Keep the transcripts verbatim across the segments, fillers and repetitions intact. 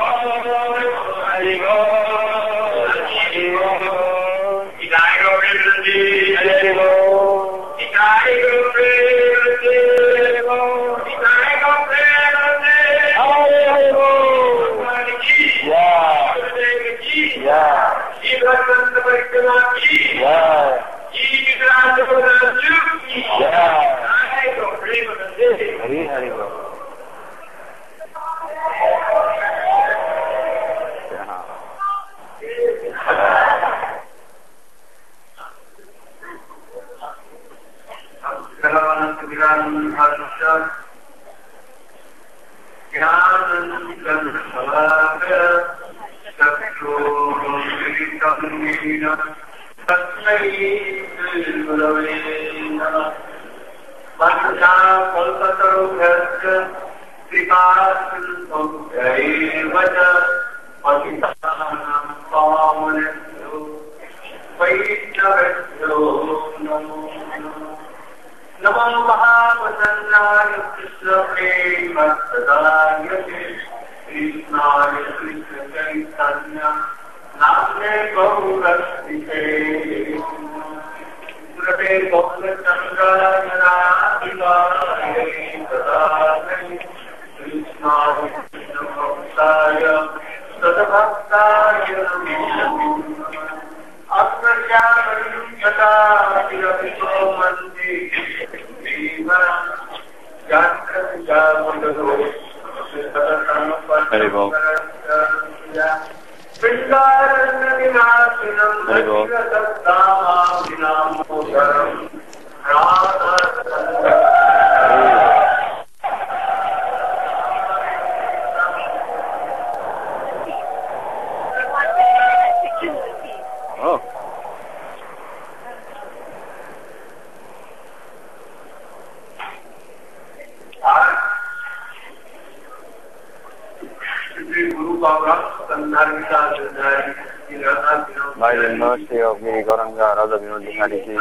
By the mercy of Giri Gauranga Radha Vinod Bihari Ji,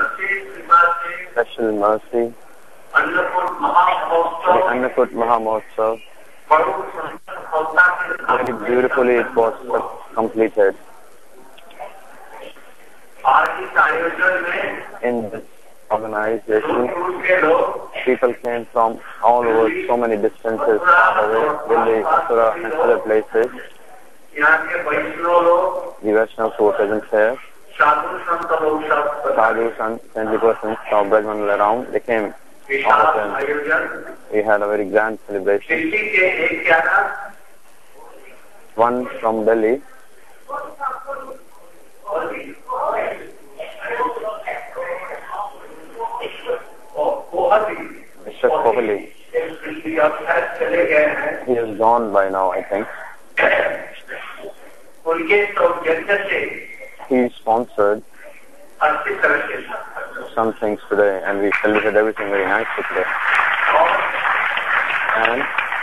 special mercy, the Annakut Mahamotsav, very beautifully it was completed. In this organization, people came from all over, so many distances, Delhi, Mathura and other places. The Vaishnavas who were present here, Sadhu, saintly persons of Brajmanal around, they came, all of them. We had a very grand celebration. One from Delhi, Mister Kohli. He is gone by now, I think. He sponsored some things today, and we celebrated everything very nicely today. And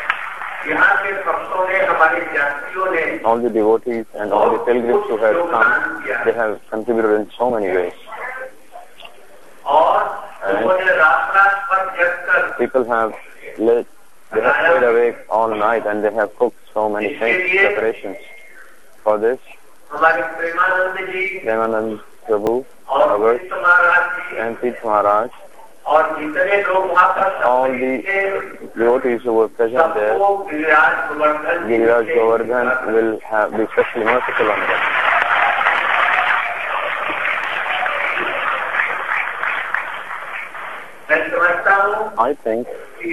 all the devotees and all the pilgrims who have come, they have contributed in so many ways. And people have lit, they have stayed awake all night and they have cooked so many things, preparations for this. Premanand Prabhu, Robert, and Tirth Maharaj, all the devotees who were present there, Giriraj Govardhan will have, be especially merciful on them. I think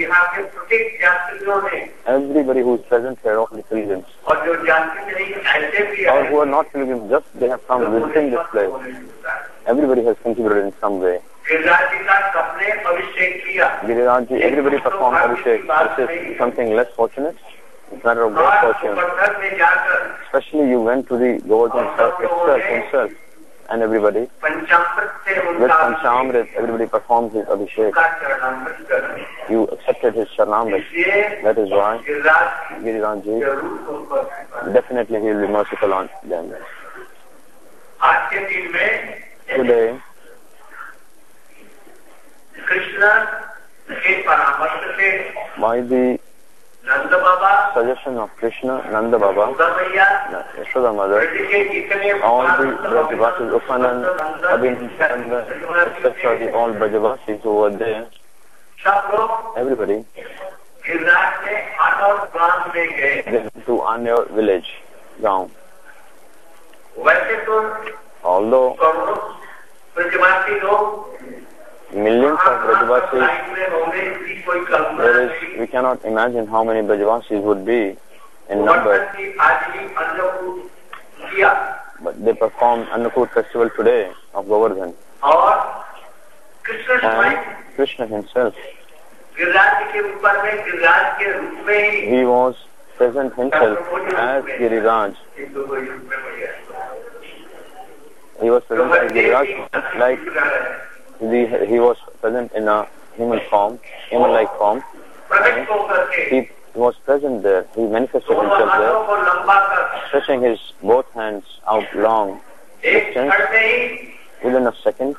everybody who is present here, all the pilgrims, or who are not pilgrims, just they have come visiting this place, everybody has contributed in some way. Giriraj, everybody performed Abhishek. This is something less fortunate. It's a matter of great fortune. Especially you went to the Govardhan itself, himself, and everybody. With Panchamrit, everybody performed his Abhishek. You accepted his Sharanamrit. That is why Giriraj, definitely he will be merciful on them. Today, by the Nanda Baba, suggestion of Krishna, Nanda Baba, Maya, Yashoda Mother, all the Brajavasis, Upanand, Abhinandan, et cetera, the all Brajavasis who were there, everybody, they went to Anyor village, Gaon. Although millions of Brajavasis, there is, we cannot imagine how many Brajavasis would be in number. But they performed Annakut festival today of Govardhan. And Krishna himself, he was present himself as Giriraj. He was present as Giriraj, like the, he was present in a human form, human-like form. And he was present there. He manifested himself there, stretching his both hands out long distance. Within a second,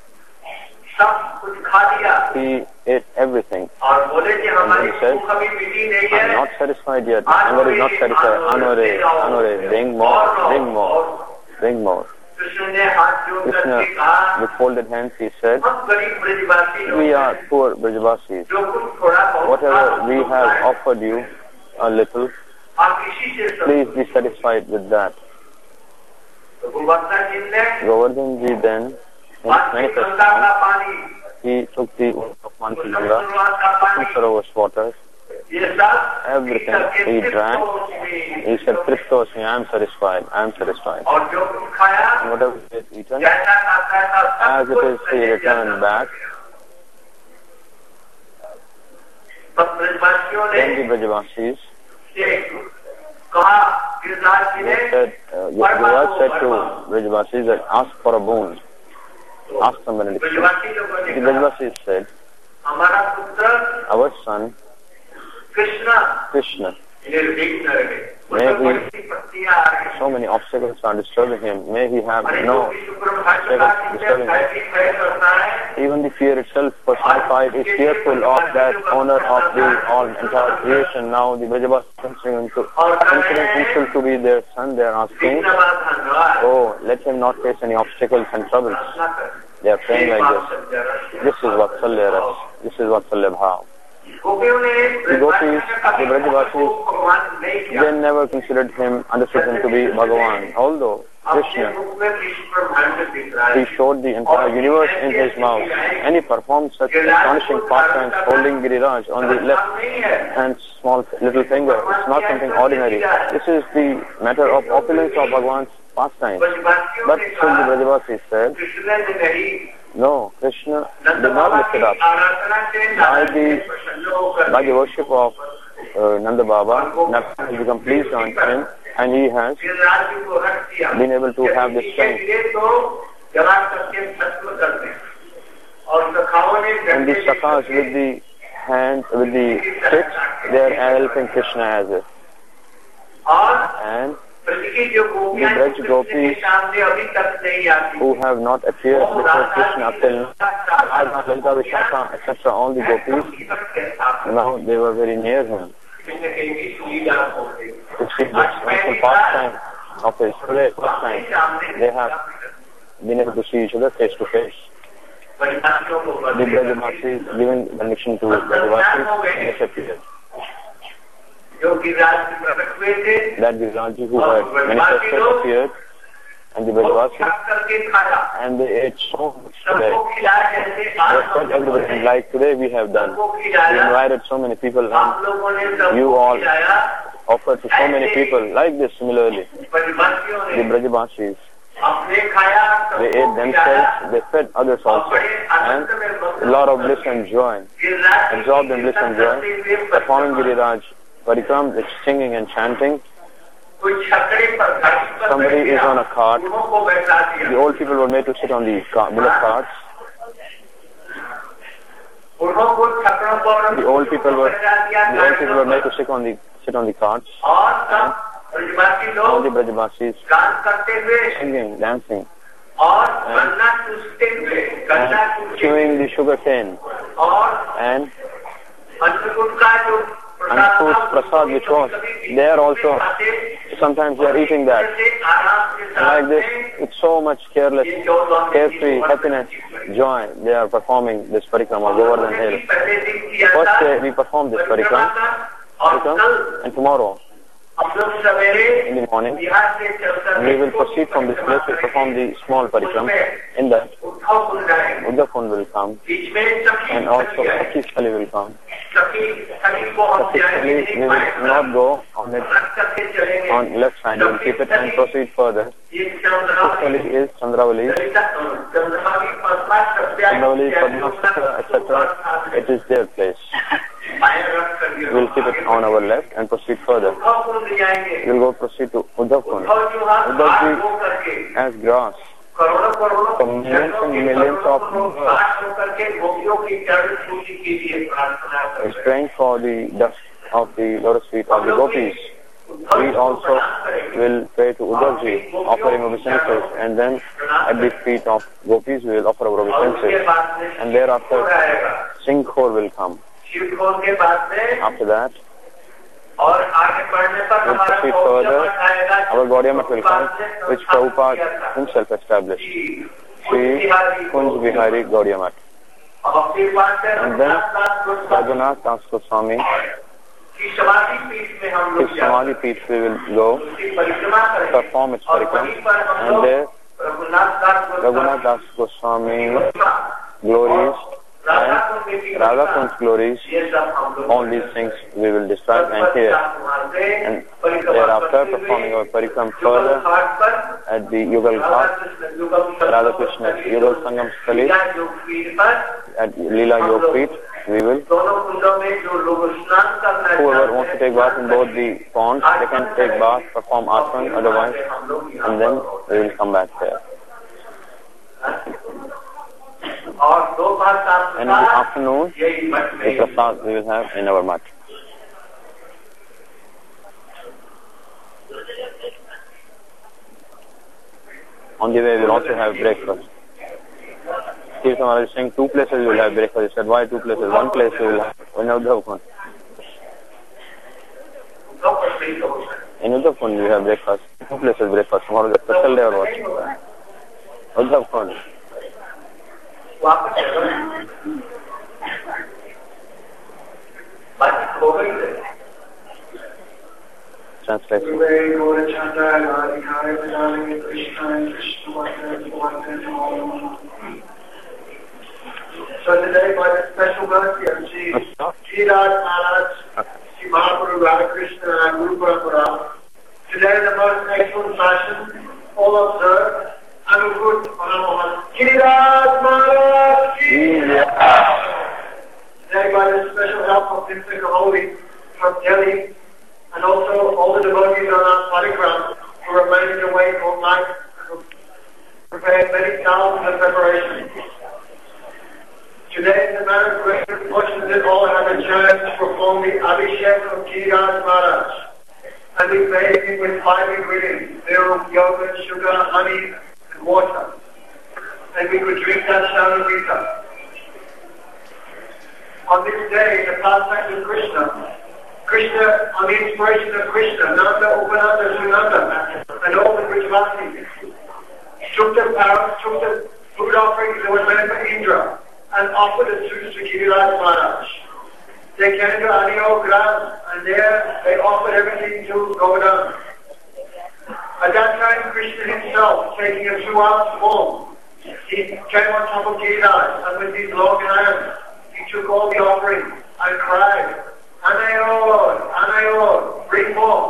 he ate everything. And then he said, I'm not satisfied yet. Anwar is not satisfied. Anwar, Anwar, bring more, bring more, bring more. Krishna, with folded hands, he said, we are poor Brajavasis. Whatever we have offered you, a little, please be satisfied with that. Govardhan ji then, in manifestation, he took the of Mansi-Ganga, Sarovar's waters, everything he drank. He said, Triptosmi, I am satisfied, I am satisfied. And whatever he has eaten, as it is, he returned back. Then the Brajavasis, they said, uh, Giriraj said to Brajavasis that ask for a boon, ask some benediction. The Brajavasis said, our son, Krishna, may he, so many obstacles are disturbing him, may he have no obstacles disturbing him. Even the fear itself personified is fearful of that owner of the all entire creation. Now the Brajavasis considering himself to be their son, they are asking, oh, let him not face any obstacles and troubles. They are praying like this. This is Vatsalya Ras. This is Vatsalya Bhav. The gopis, the Brajavasis, they never considered him, understood him to be Bhagavan. Although Krishna, he showed the entire universe in his mouth, and he performed such astonishing pastimes holding Giriraj on the left and small little finger. It's not something ordinary. This is the matter of opulence of Bhagavan's pastime. But still the Brajavasis said, no, Krishna did not lift it up. By the, by the worship of uh, Nanda Baba, Nanda has become pleased on him, and he has been able to have this strength. And the Sakhas with the hands, with the sticks, they are helping Krishna as if. And the Braj gopis who have not appeared before Krishna up till now, et cetera, all the gopis, now they were very near him. To see this wonderful pastime of his today, first time, they have been able to see each other face to face. The Brajavasis giving benediction to Brajavasis, disappeared. That Giriraj who had manifested appeared, and the Brajavasis, and they ate so much today. That's what everybody, like today we have done. We invited so many people, and you all offered to so many people, like this similarly. The Brajavasis, they ate themselves, they fed others also, and a lot of bliss and joy, absorbed in bliss and joy, performing Giriraj Parikram, it's singing and chanting. Somebody is on a cart. The old people were made to sit on the car, bullock carts. The old people were the old people were made to sit on the sit on the carts. And all the Brajavasis singing, dancing, and, and chewing the sugar cane, and and fruits, prasad which was, they are also, sometimes they are eating that. And like this, with so much careless, carefree, happiness, joy, they are performing this parikrama of Govardhan Hill. First day we perform this parikrama, parikrama and tomorrow, in the morning, we will proceed from this place to perform the small parikrama. In that, Uddhav Kund will come, and also Sakhi Stali will come. Sakhi Stali, we will not go on it on left side, we will keep it and proceed further. Sakhi Stali is Chandravali, Chandravali, Padmastra, et cetera. It is their place. We will keep it on our left and proceed further. We will go proceed to Uddhav Kund. Uddhav Ji as grass for millions and millions of is praying for the dust of the lotus feet of the gopis. We also will pray to Uddhav Ji, offering obeisances, and then at the feet of gopis we will offer our obeisances, and thereafter Singhkhor will come. After that, we'll proceed further. Our Gaudiya Math will come, which Prabhupada himself established. Sri Kunj Vihari Gaudiya Math. And then Raghunath Das Goswami, his Samadhi Peeth we will go, perform its parikrama, and there Raghunath Das Goswami glories and Radha Kund's glories, all these things we will describe and hear. And thereafter, performing our parikrama further at the Yugal Ghat, Radha Krishna Yugal Sangam Stali, at Leela Yog Feet, we will. Whoever wants to take bath in both the ponds, they can take bath, perform asana, otherwise, and then we will come back there. And in the afternoon, the prasad we will have in our mat. On the way, we will also have breakfast. Kirtan Maharaj is saying two places we will have breakfast. He said, why two places? One place we will have in Uddhav Kund. In Uddhav Kund we have breakfast. Two places breakfast. Tomorrow is a special day or what? Uddhav Kund. Translation. So today, by the special mercy of Sri Giriraj Maharaj, Sri Mahaprabhu Radhakrishna and Guru Parampara, today in the most excellent fashion, all observe and we put on our Maharaj Giriraj Maharaj today by the special help of Dimsik Holy from Delhi, and also all the devotees on our parikrama who remained awake all night and prepared many thousands of preparations. Today, in the matter of great fortune that all have a chance to perform the Abhishek of Giriraj Maharaj, and we bathe him with five ingredients: milk, yogurt, sugar, honey, and water. And we could drink that Sharanvita. On this day, the pastime of Krishna, Krishna, on the inspiration of Krishna, Nanda, Upananda, Sunanda, and all the Brajavasis, took the parents, took the food offerings that were meant for Indra, and offered it to Sri Giriraj Maharaj. They came to Aniyo Gram, and there they offered everything to Govardhan. At that time, Krishna himself, taking a two-ounce form, he came on top of Giriraj, and with his long hands, he took all the offerings and cried, Anayor, Anayor, bring more.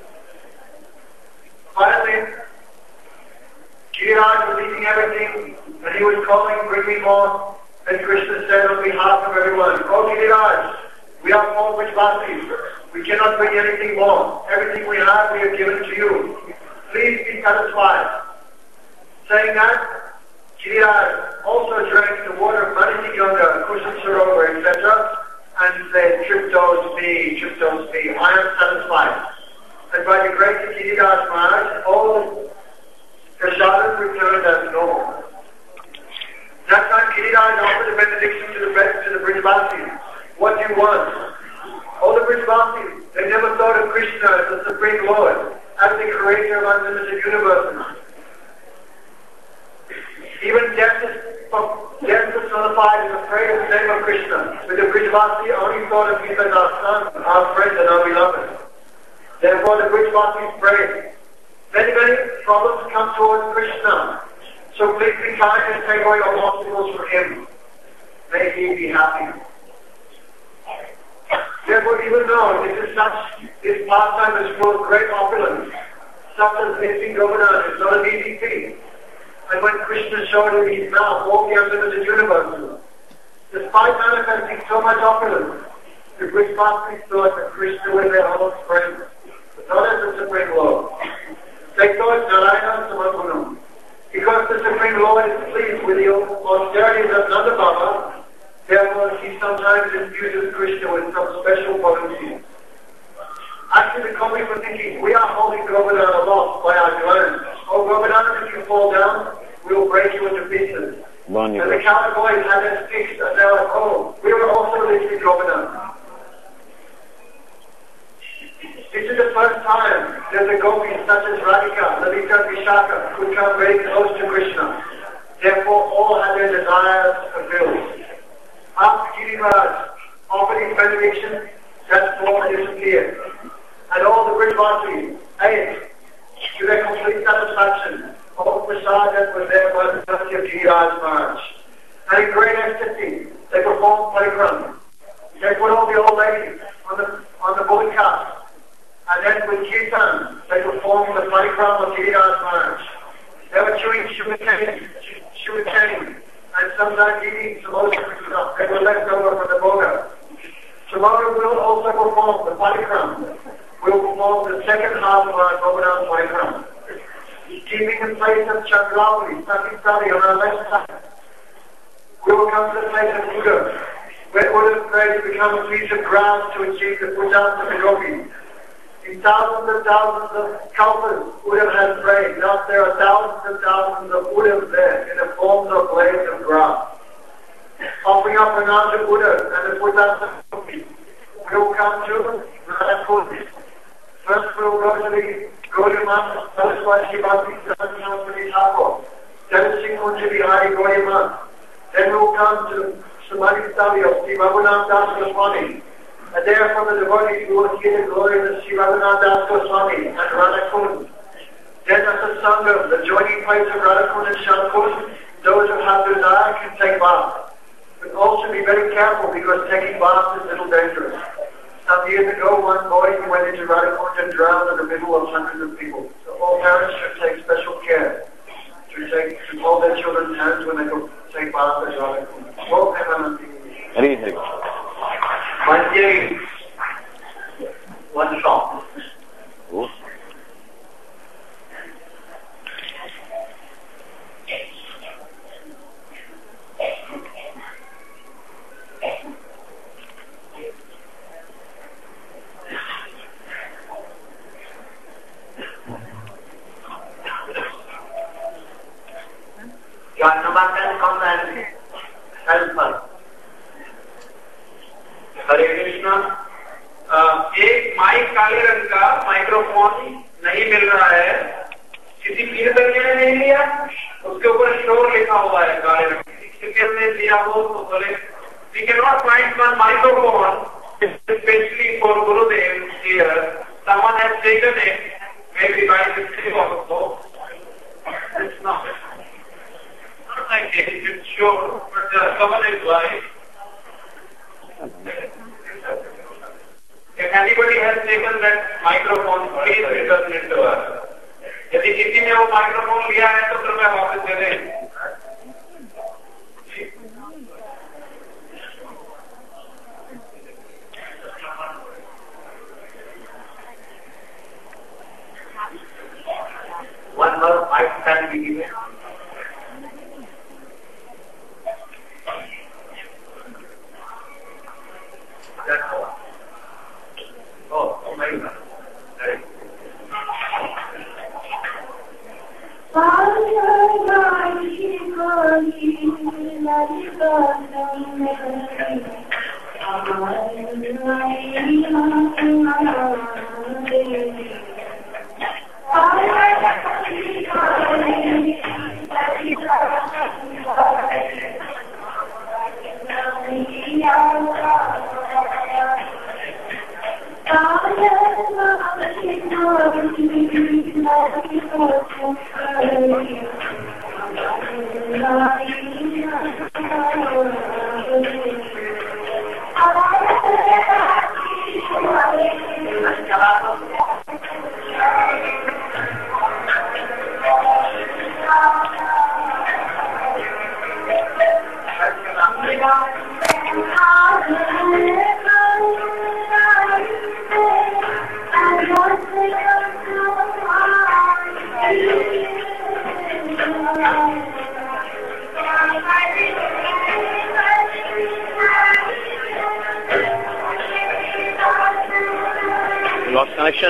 Finally, Giriraj was eating everything, and he was calling, bring me more. And Krishna said on behalf of everyone, Oh Giriraj, we are four Brajavasis. We cannot bring anything more. Everything we have we have given to you. Please be satisfied. Saying that, Giriraj also drank the water of Manitiganga, Kusum Sarovar, et cetera, and said, Triptos me, Triptos me, I am satisfied. And by the grace of Giriraj Maharaj, all prasadam returned as normal. That time Giriraj offered a benediction to the to the Brajavasis. What do you want? All the Brajavasis as the creator of unlimited universes. Even death is, death personified is afraid of the name of Krishna. With the Brijvasi only thought of him as our son, our friend, and our beloved. Therefore the Brijvasis pray. Many, many problems come towards Krishna. So please be kind and take away all obstacles from him. May he be happy. Therefore, even though this is such, this pastime is full of great opulence, such as mixing Govardhan is not an easy feat. And when Krishna showed him his mouth, all the unlimited universes, despite manifesting so much opulence, the Brijvasis thought that Krishna was their own friend, but not as the Supreme Lord. They thought Narayana Samagunam. Because the Supreme Lord is pleased with the austerities of Nanda Baba, therefore he sometimes infuses Krishna with some special potency. Actually, the comic for thinking, we are holding Govardhan aloft by our glands. Oh Govardhan, if you fall down, we will break you into pieces. And the coward boys had their sticks and they were like, oh, we were also lifting Govardhan. This is the first time that the gopis such as Radhika, Lalita, and Vishaka could come very close to Krishna. Therefore, all had their desires fulfilled. After Giriraj offered his benediction, that form disappeared. And all the Brijvasis ate to their complete satisfaction all the prasad that was there by the mercy of Giriraj Maharaj. And in great ecstasy, they performed parikrama. They put all the old ladies on the on the bullock cart. And then with Kirtan, they performed the parikrama of Giriraj Maharaj. They were chewing sugarcane, sugarcane, and sometimes eating samosa stuff. They were left over from the boga. Tomorrow we'll also perform the parikrama. We'll perform the second half of our Govardhan parikrama. Keeping in place of Chandravali, Satisari on our left side. We will come to the place of Uddhav, where Uddhav prayed to become a piece of ground to achieve the pujas of the gopis. In thousands and thousands of kalpas, Uddhav has prayed. Now there are thousands and thousands of Uddhavs there in the forms of blades of grass. Offering up Pranam to Uddhav and the pujas of the gopis, we will come to Radhakund. First we will go to the Gaudiya Saraswati Bhakti Saraswati Thakur. Then Singh Kunja Bihari Gaudiya. Then we will come to Samadhi Stali of Sri Raghunath Das Goswami. And there from the devotees we will hear the glory of the Sri Raghunath Das Goswami and Radhakund. Then at the Sangam, the joining place of Radhakund and Shamkund, those who have desire can take bath. But also be very careful because taking bath is a little dangerous. Some years ago, one boy he went into Radhakund and drowned in the middle of hundreds of people. So all parents should take special care to take to hold their children's hands when they go take bath at Radhakund. Well, Very good. One day, one shop. Ooh. Your number can come and help us. हरे कृष्णा एक mic काले रंग का microphone नहीं मिल रहा है किसी कीर्तनिया ने नहीं लिया उसके ऊपर शोर लिखा हुआ है काले रंग किसी ने लिया हो तो बोले we cannot find one microphone especially for Gurudev here someone has taken it maybe by mistake also it's not not like it it's sure but uh, someone is right. If anybody has taken that microphone, please return it to us. यदि किसी ने वो microphone लिया है तो कृपया वापस दे दें. One more mic can be given. That's all. Oh, oh my God. Right. Lost connection.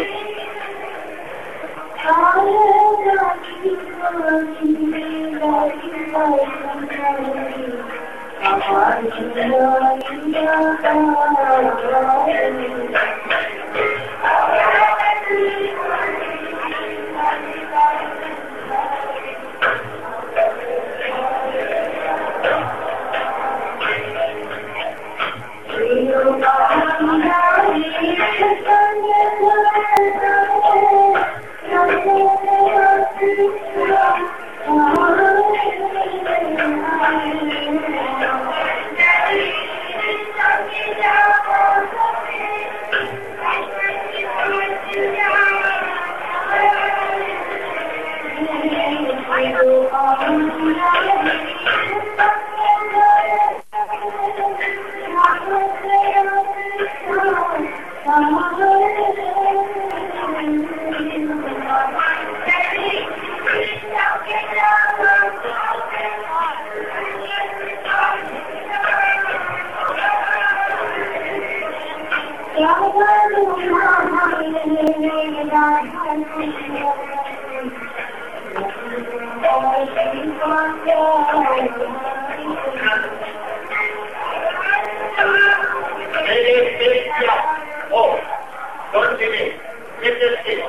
Oh, don't see me. This is it.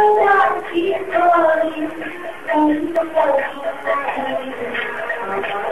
Thank you.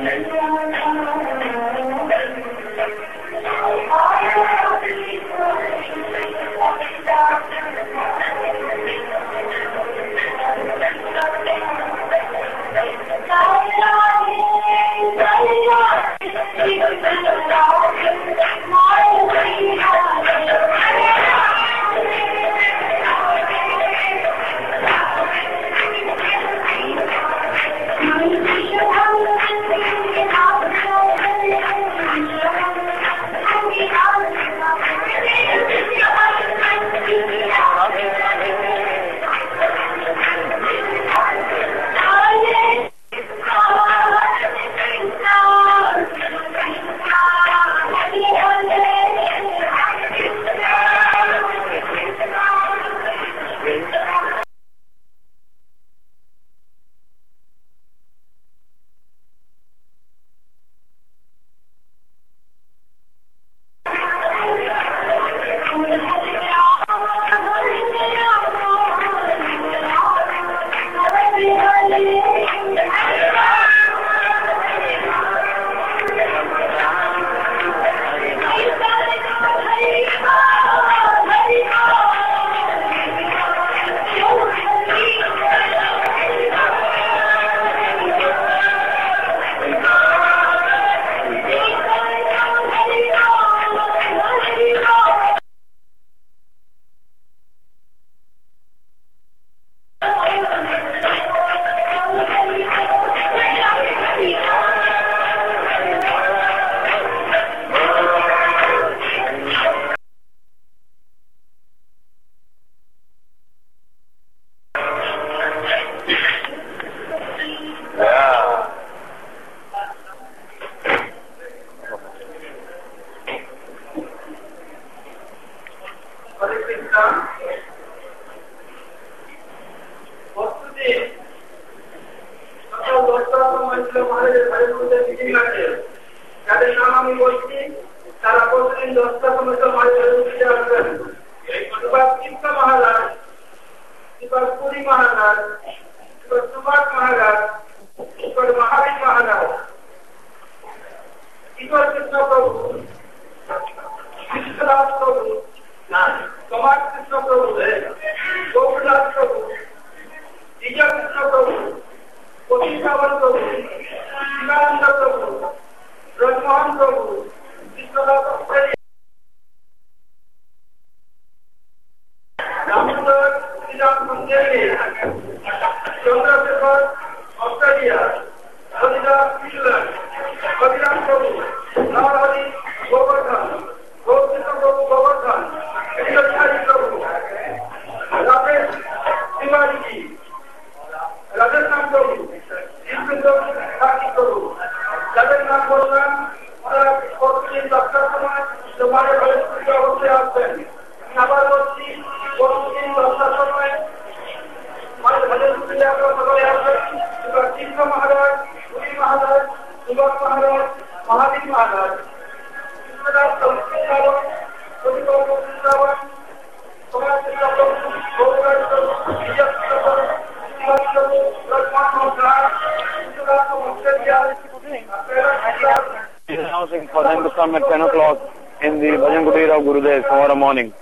Announcing for them to come at ten o'clock in the Bhajan Kutir of Gurudev tomorrow morning.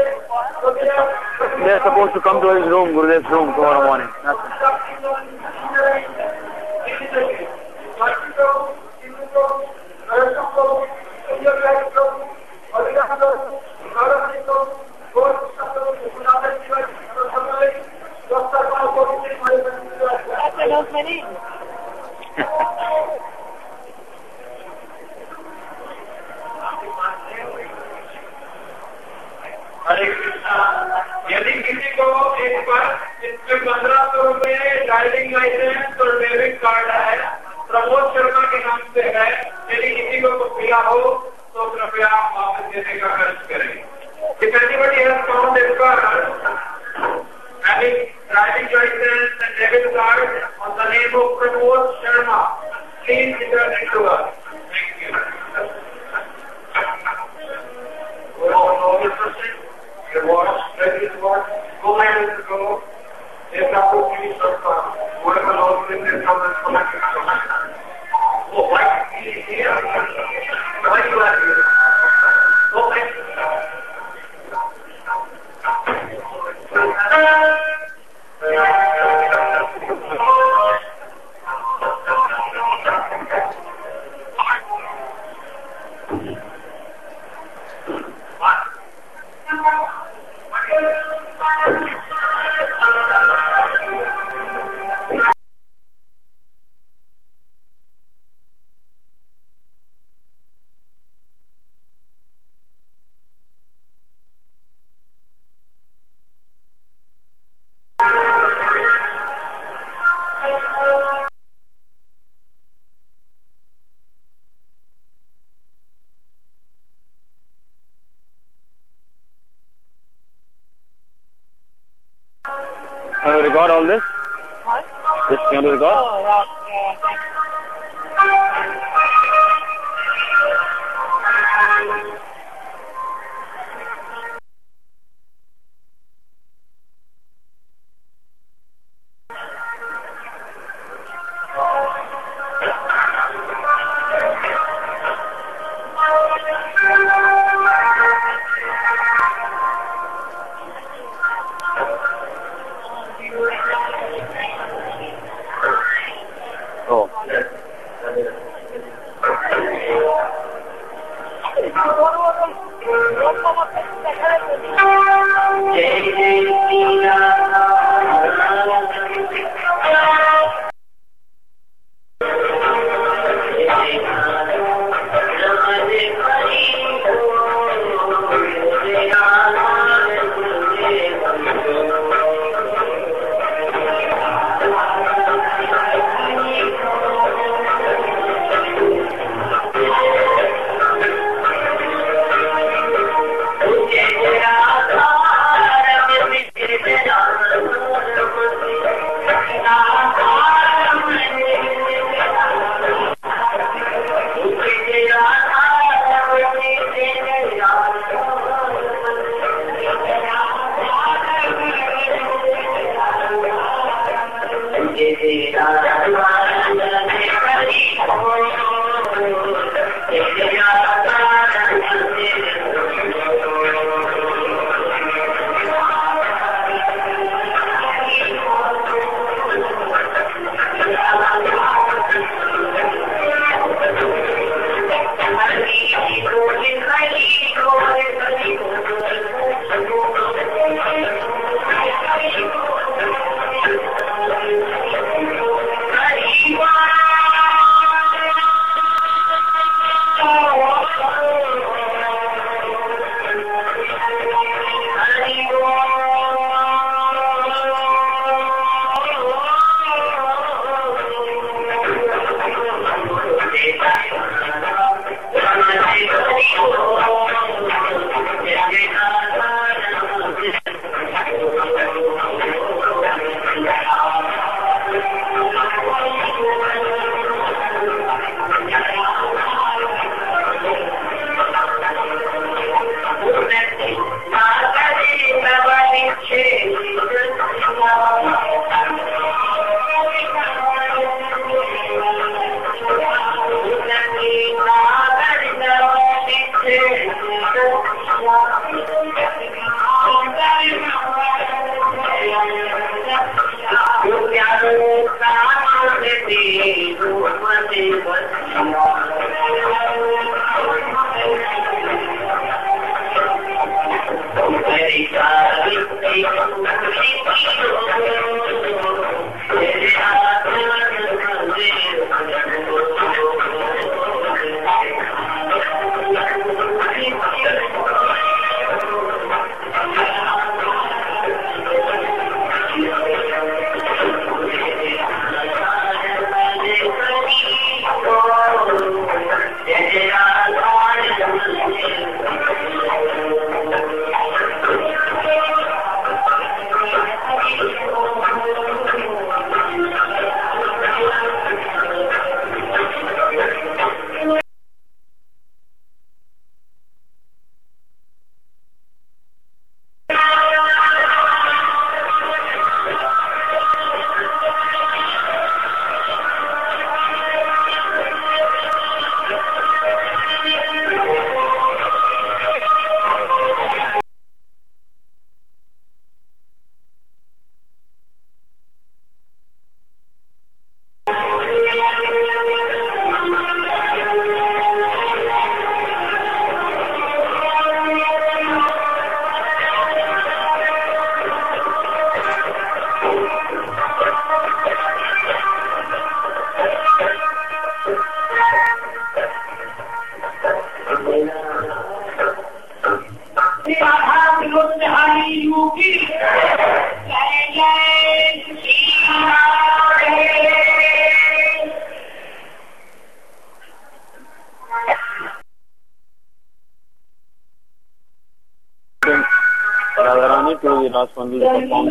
They are supposed to come to his room, Gurudev's room, tomorrow morning. यदि किसी को एक बार इसमें पंद्रह सौ रुपए driving licence और debit card है, प्रमोद शर्मा के नाम से है, यदि किसी को मिला हो तो कृपया वापस देने का खर्च करें. If anybody has found this card having driving license and debit card on the name of Pramod Sharma, please return it to us. Thank you. Your watch, ready to watch, go ahead and go. If that will be so far, whatever laws in this government, record all this? What? This you want to record? Oh, yeah, yeah, thanks. Oh. Radharani to the last one will perform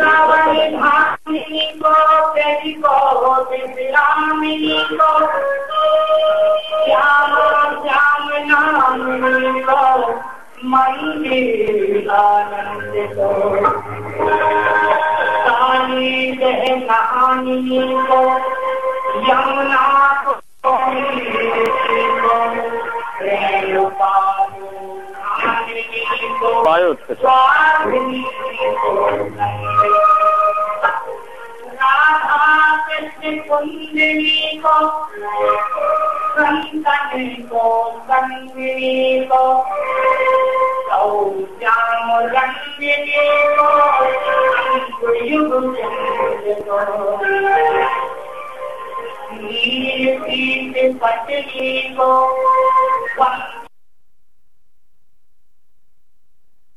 Payut. Radha Krishna कुंदिनी को संतन को संगिनी को श्याम रंगिनी को युग को नील पीत पटनी को